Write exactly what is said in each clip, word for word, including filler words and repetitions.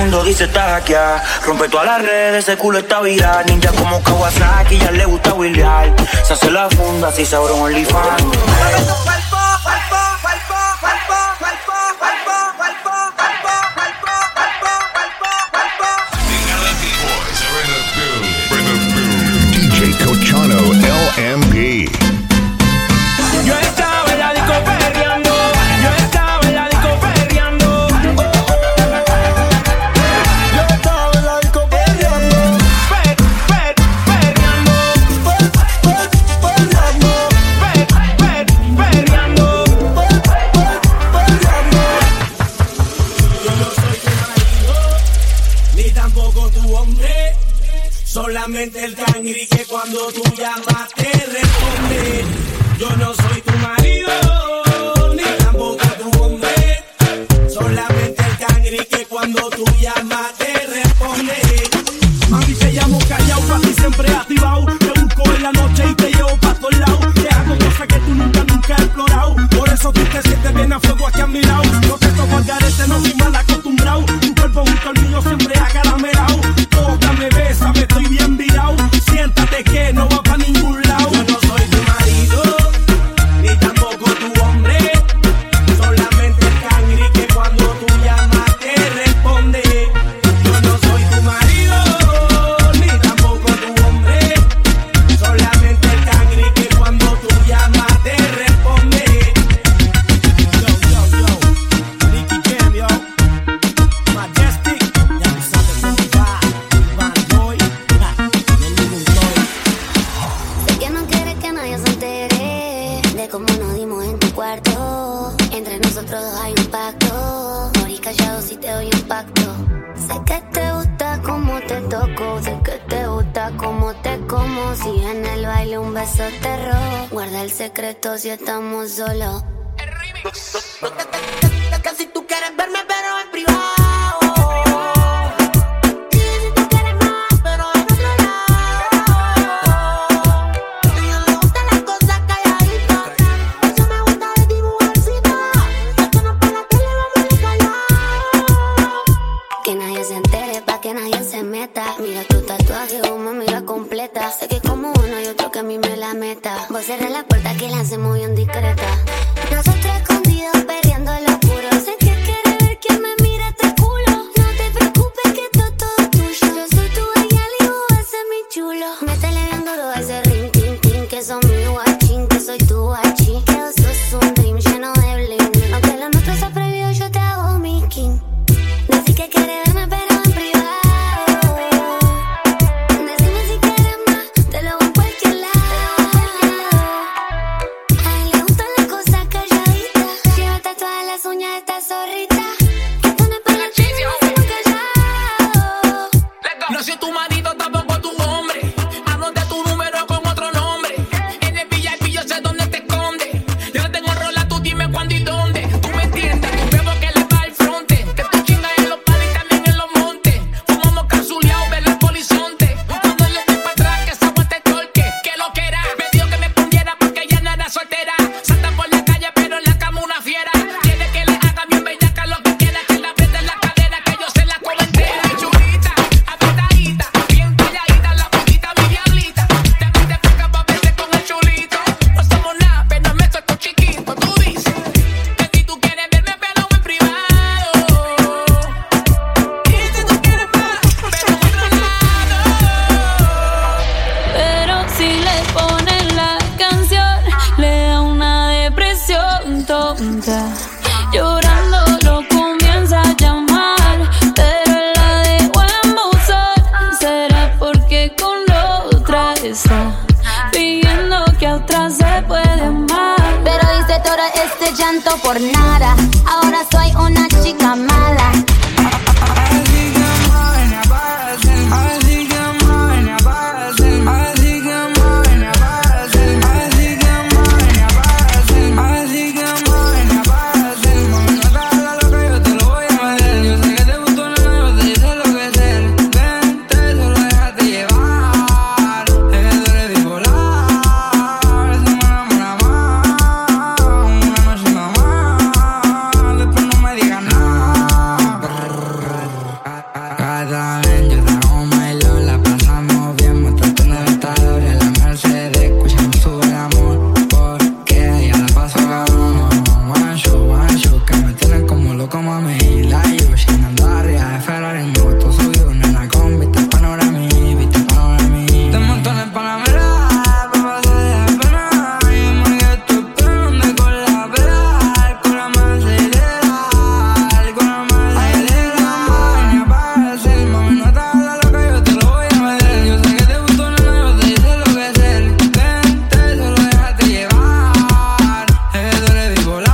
mundo dice está hackeada. Rompe todas las redes, ese culo está viral. Ninja como Kawasaki, ya le gusta William. Se hace la funda, si sabrá un OnlyFans. D J Cochano L M P. Yo estaba en la disco perreando, yo estaba en la disco perreando. Yo estaba en la disco perreando, per, per, perreando, per, per, perreando, per, per, perreando, per, per, perreando. Yo no soy tu marido, ni tampoco tu hombre. Solamente el cangri que cuando tú llamas te responde. Yo no soy tu marido, ni tampoco tu hombre. Solamente el cangri que cuando tú llamas te responde. Mami, te llamo callao, pa' ti siempre activado. Te busco en la noche y te llevo pa' todos lados. Te hago cosas que tú nunca, nunca has explorado. Por eso tú te sientes bien a fuego aquí a mi lado. No te toco al garete, no soy mal acostumbrado. Tu cuerpo junto al mío siempre acaramelado. Tócame, bésame, estoy bien virado. Siéntate que no va pa' ningún lado. Yo no soy tu marido, ni tampoco tu hombre. Solamente el cangri que cuando tú llamas te responde. Yo no soy tu marido, ni tampoco tu hombre. Solamente el cangri que cuando tú llamas te responde. Yo, yo, yo, Nicky Jam, yo, Majestic, ya tú sabes cómo va, Van Boy, ja, no hay ningún toy. Sé que no quieres que nadie se entere de cómo nos dimos en tu cuarto. Entre nosotros hay un pacto. Morí callado si te doy un pacto. Sé que te gusta cómo te toco. Sé que te gusta cómo te como. Si en el baile un beso te robo. Guarda el secreto si estamos solos. Que si tú quieres verme pero en privado. Que nadie se entere, pa' que nadie se meta. Mira tu tatuaje, oh, me mira completa. Sé que como uno hay otro que a mí me la meta. Vos cerré la puerta que la hacemos bien discreta. Nosotros escondidos perreando lo puro. Sé que quieres ver que me mira este culo. No te preocupes que esto es todo tuyo. Yo soy tu bella y vos vas a ser mi chulo. Métele bien duro a ese ring, tin, tin. Que son mi guachín, que soy tu guachín. Que vos sos un dream lleno de bling, bling. Aunque lo nuestro sea prohibido, yo te hago mi king. Decir que quieres verme pero en privado. Decime si quieres más, te lo hago en cualquier lado. A él le gustan las cosas calladitas. Lleva tatuadas las uñas de esta zorrita. Que pone para la chica y no callado. No soy tu marido, tampoco tu hombre. Anote tu número con otro nombre. En el V I P yo sé dónde te escondes. Yo no tengo rola, tú dime cuándo y dónde. Tú me entiendes, tu bebo que le va al fronte. Que tú chingas en los palos y también en los montes. Fumamos cazuleados, ver el polizonte. Cuando yo estoy para atrás, que se aguante el torque. Que lo que era, me dijo que me pondiera porque ya no era soltera. Salta por la calle, pero en la cama una fiera. Quiere que le haga bien bellaca lo que quiera. Que la apriete en la cadera, que yo se la como entera. Mi chulita, apretadita, bien calladita, la boquita, mi diablita. Te metes fresca pa' verte con el chulito. No somos nada, pero me suelto chiquito. Tú dices que si tú quieres verme, pero en privado. Y si tú quieres más, pero en otro lado. Pero si le ponen la canción, le da una depresión tonta. Llorando lo comienza a llamar, pero él la dejó en buzón. ¿Será porque con la otra está pidiendo que a otra se puede amar? Pero hice todo este llanto por nada. Ahora soy una chica mala. Después no me mami. La Yushi andando arriba de Ferrari, moto subió una con vista panorami, vista panorami. Te monto en el Panamera, pa' pasar de la pena. Y me estoy esperando con la pedal, con la más ilegal, con la más ilegal. Ni para decir, mami, no estás la loca, yo te lo voy a meter. Yo sé que te gustó, nena, yo te hice lo que hacer. Vente, solo déjate llevar. Es que tú eres bipolar.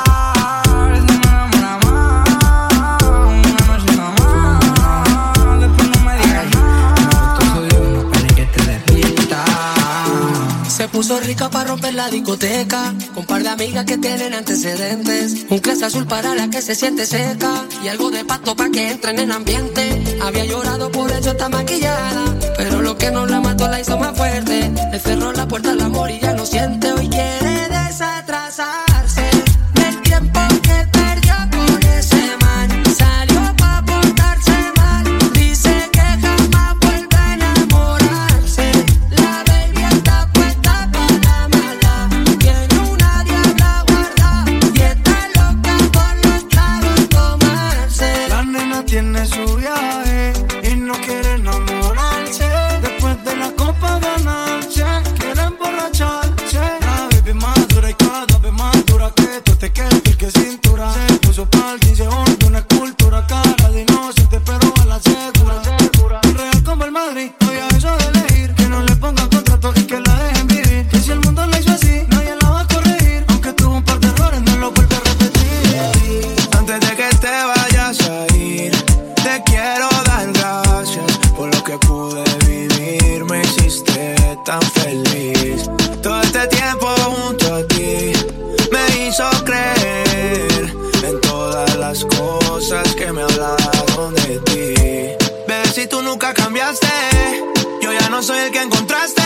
Se puso rica para romper la discoteca, con par de amigas que tienen antecedentes. Un clase azul para la que se siente seca, y algo de pasto pa' que entren en ambiente. Había llorado por eso está maquillada, pero lo que no la mató la hizo más fuerte. Le cerró la puerta al amor y ya no siente. Hoy quiere desatrasarse del tiempo que perdió con ese man. Salió pa' portarse mal, dice que jamás vuelve a enamorarse. La baby está puesta pa' la mala, tiene una diabla guarda y está loca por los tragos tomarse. La nena tiene su viaje y no quiere enamorarse. Después de la copa ganarse, quiere emborracharse. La baby más dura y cada vez más dura que tú te quedas que cintura. Se puso pa'l quince once, una escultura, cara de inocente pero a la segura. Real como el Madrid, hoy a eso de elegir, que no le pongan contrato y que la dejen vivir. Que si el mundo la hizo así, nadie la va a corregir. Aunque tuvo un par de errores, no lo vuelve a repetir. Antes de que te vayas a ir, te quiero dar gracias por lo que pude vivir. Me hiciste tan feliz. Todo este tiempo junto a ti me hizo creer en todas las cosas que me hablaron de ti. Bebé, si tú nunca cambiaste, yo ya no soy el que encontraste.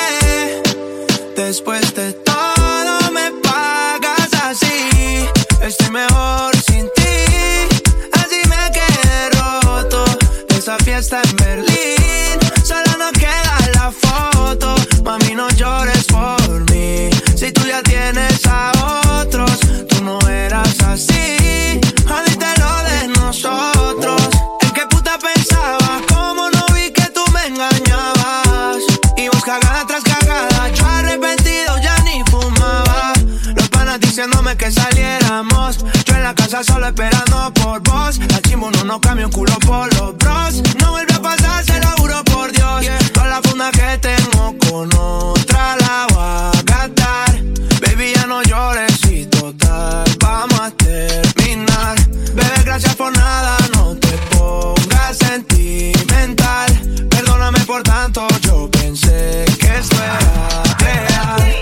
Después de todo me pagas así. Estoy mejor sin ti, así me quedé roto. Esa fiesta en Berlín, solo nos queda la foto. Mami, no llores por mí, si tú ya tienes a otros. Tú no eras así, jodiste lo de nosotros. ¿En qué puta pensabas? ¿Cómo no vi que tú me engañabas? Y vos cagada tras cagada, yo arrepentido ya ni fumaba. Los panas diciéndome que saliéramos, yo en la casa solo esperando por vos. La chimbo no nos cambia un culo por los bros. No vuelve a pasar, se lo juro por Dios. Toda la funda que tengo con otra la voy a gastar. Baby, ya no llores y total vamos a terminar. Bebé, gracias por nada, no te pongas sentimental. Perdóname por tanto, yo pensé que esto era real.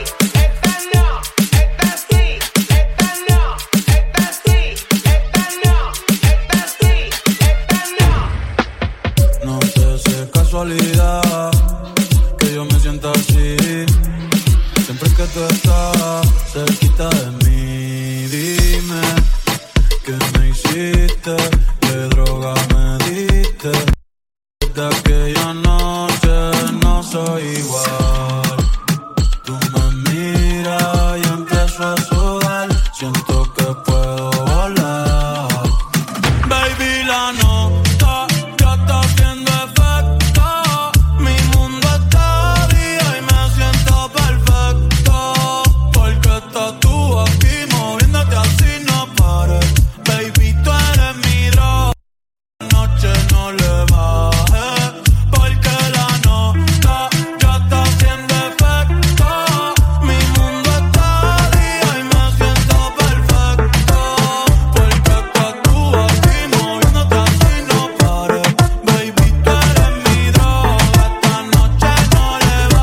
No sé si es casualidad que yo me sienta así. Siempre que tú estás cerquita de mí, dime qué me hiciste, qué droga me diste. Desde aquella noche no soy igual. Tú me miras y empiezo a sudar, siento que puedo volar. Baby, la nota ya está haciendo efecto. Mi mundo está día y me siento perfecto. Porque estás tú aquí moviéndote así no pares. Baby, tú eres mi droga. Noche no le bajes, porque la nota ya está haciendo efecto. Mi mundo está día y me siento perfecto. Porque estás tú aquí moviéndote así no pares. Baby, tú eres mi droga. Esta noche no le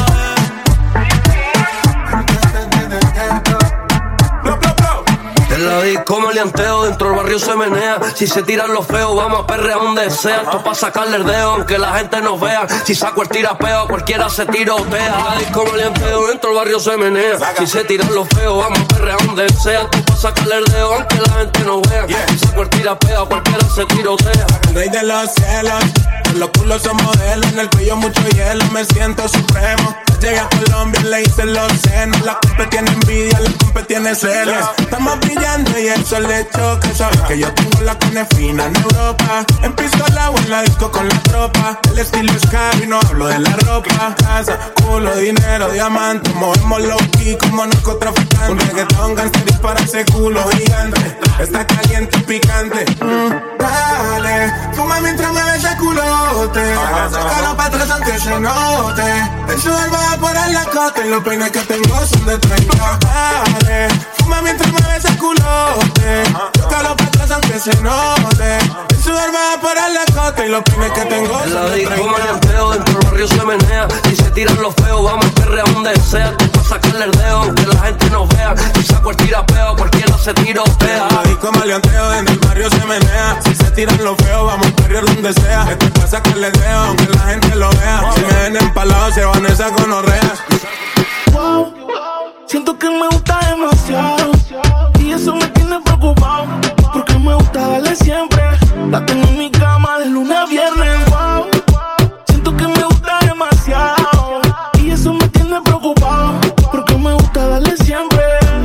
bajes. En la disco maleanteo, dentro del barrio se menea. Si se tiran los feos, vamos a perrear donde sea. Esto pa' sacarle el dedo, aunque la gente nos vea. Si saco el tirapeo, cualquiera se tirotea. En la disco maleanteo, dentro del barrio se menea. Si se tiran los feos, vamos a perrear donde sea. Esto pa' sacarle el dedo aunque la gente no vea. Yeah. Saco el tirapeo, cualquiera se tirotea. El rey de los cielos, con los culos son modelos. En el cuello mucho hielo, me siento supremo. Llegué a Colombia, le hice los senos. La compa tiene envidia, la compa tiene celos. Estamos brillando y el sol le choca. Sabes que yo tengo la carne fina en Europa. En pistola o en la disco con la tropa. El estilo es caro y no hablo de la ropa. Casa, culo, dinero, diamante. Movemos low key como narcotraficantes. Un reggaetón gangster dispara ese culo gigante. Está caliente y picante. Mm, dale, fuma mientras me ves el culote. Sácalo pa' atrás aunque se note. El sudor va por el lacote. Y los peines que tengo son de treinta. Dale, fuma mientras me ves el culote. Sácalo pa' atrás aunque se note. El sudor va por el lacote. Y los peines que tengo son de treinta. En la disco maleanteo, dentro del barrio se menea. Y se tiran los feos, vamos a perrear donde sea. Tú pa' sacarle el dedo aunque la gente no vea. Y saco el tirapeo, cualquiera se tirotea. En la disco maleanteo, dentro del barrio se menea. Si se tiran los feos, vamos a perrear donde sea. Esto es pa' sacarle el dedo aunque la gente lo vea. Si me ven empalado, se van esa gonorrea. Wow, siento que me gusta demasiado. Y eso me tiene preocupado. Porque me gusta darle siempre. La tengo en mi cama de lunes a viernes. Wow, siento que me gusta demasiado. Y eso me tiene preocupado. Porque me gusta darle siempre.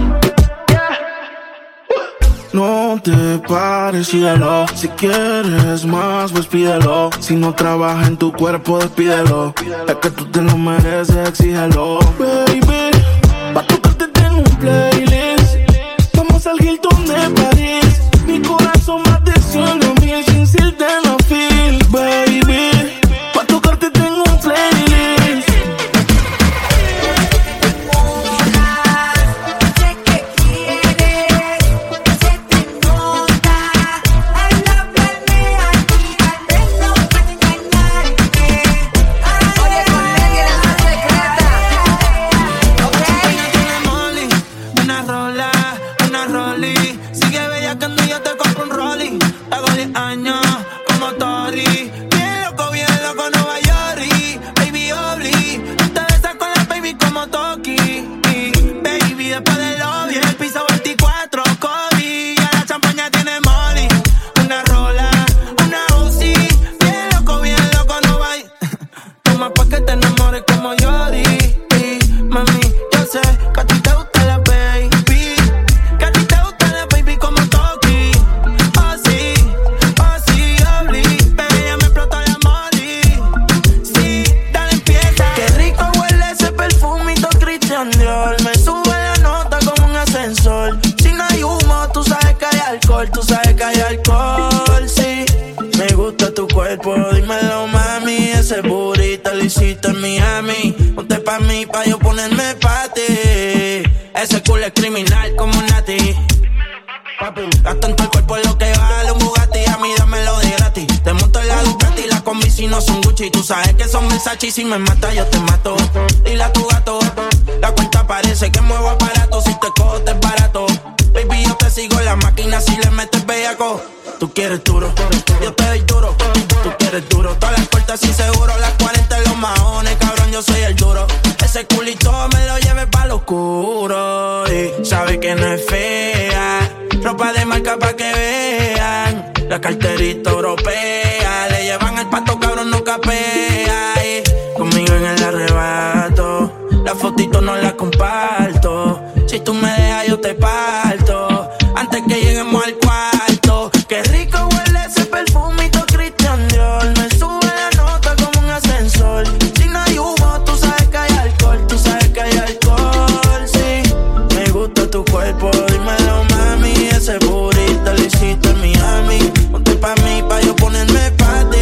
No te pares, síguelo. Si quieres más, pues pídelo. Si no trabaja en tu cuerpo, despídelo. Es que tú te lo mereces, exígelo. Baby, pa' tocarte tengo un playlist. Vamos al Hilton de París. Mi corazón más de cien mil sin sildenafil. Baby, pa' tocarte tengo un playlist. Y si me mata, yo te mato. Dile a tu gato, la cuenta parece que muevo aparato. Si te cojo, te es barato. Baby, yo te sigo en la máquina si le metes bellaco. Tú quieres duro, yo te doy duro. Tú quieres duro, todas las puertas y seguro. Las cuarenta en los maones, cabrón, yo soy el duro. Ese culito me lo lleve pa' lo oscuro. Y sabe que no es fea. Ropa de marca pa' que vean. La carterita europea. Le llevan el pato, cabrón, no capea. Conmigo en el arrebato, la fotito no la comparto. Si tú me dejas yo te parto, antes que lleguemos al cuarto. Qué rico huele ese perfumito Christian Dior. Me sube la nota como un ascensor. Si no hay humo, tú sabes que hay alcohol. Tú sabes que hay alcohol, sí. Me gusta tu cuerpo, dímelo mami. Ese burrito lo hiciste en Miami. Ponte pa' mí, pa' yo ponerme pa' ti.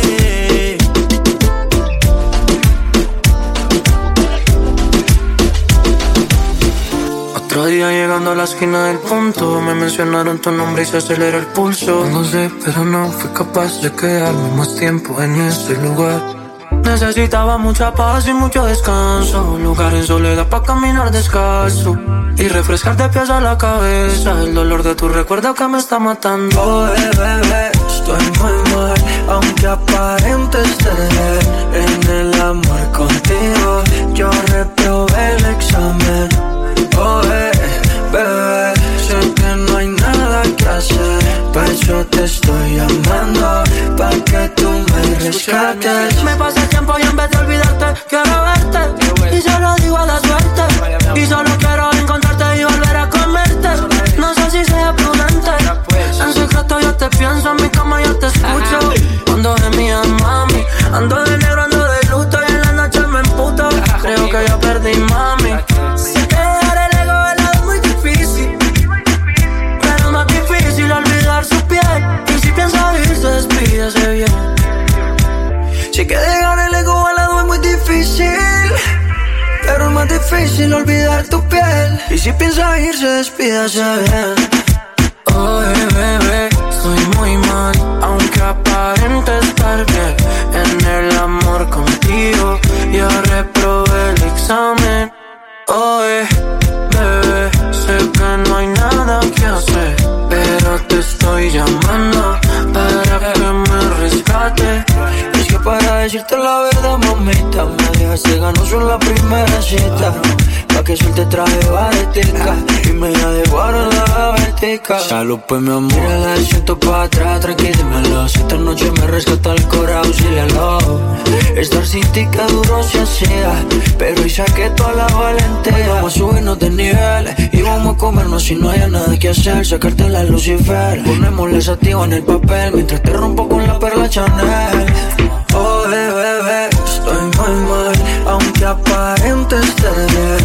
Otro día llegando a la esquina del punto, me mencionaron tu nombre y se aceleró el pulso. No sé, pero no fui capaz de quedarme más tiempo en ese lugar. Necesitaba mucha paz y mucho descanso, un lugar en soledad para caminar descalzo y refrescar de pies a la cabeza. El dolor de tu recuerdo que me está matando. Oh, bebé, estoy muy mal, aunque aparentes tener en el amor contigo. Yo reprobé el examen. Oh, bebé, sé que no hay estoy llamando pa' que tú me rescates. Me pasa el tiempo y en vez de olvidarte quiero verte, y se lo digo a la suerte, y solo quiero encontrarte y volver a comerte. No sé si sea prudente, en secreto yo te pienso, en mi cama yo te escucho. Cuando gemías, mami, ando de negro, ando de luto, y en la noche me emputo. Creo que ya perdí, mami. Sé que dejar el ego de lado es muy difícil, pero es más difícil olvidar su piel. Y si piensa irse, despídese bien. Sé que dejar el ego al lado es muy difícil, pero es más difícil olvidar tu piel. Y si piensa irse, despídase bien. Oye, bebé, estoy muy mal, aunque aparente estar bien. En el amor contigo ya reprobé el examen. Oye, bebé, sé que no hay nada que hacer, pero te estoy llamando para que me rescate. Es que para decirte la verdad, mamita, me dejaste ganoso en la primera cita. Pa' que suelte traje baretica y me la devoraron la vertica. Salud pues mi amor, mírala, siento pa' atrás, tranquilímelo. Si esta noche me rescata el corazón, auxílialo. Estar sin ti que duro se hacía, pero hoy saqué toda la valentía. Vamos a subirnos de niveles y vamos a comernos si no hay nada que hacer. Sacarte la Lucifer, ponemos la sativa en el papel mientras te rompo con la perla Chanel. Oh, bebé, estoy muy mal, aunque aparente estar bien.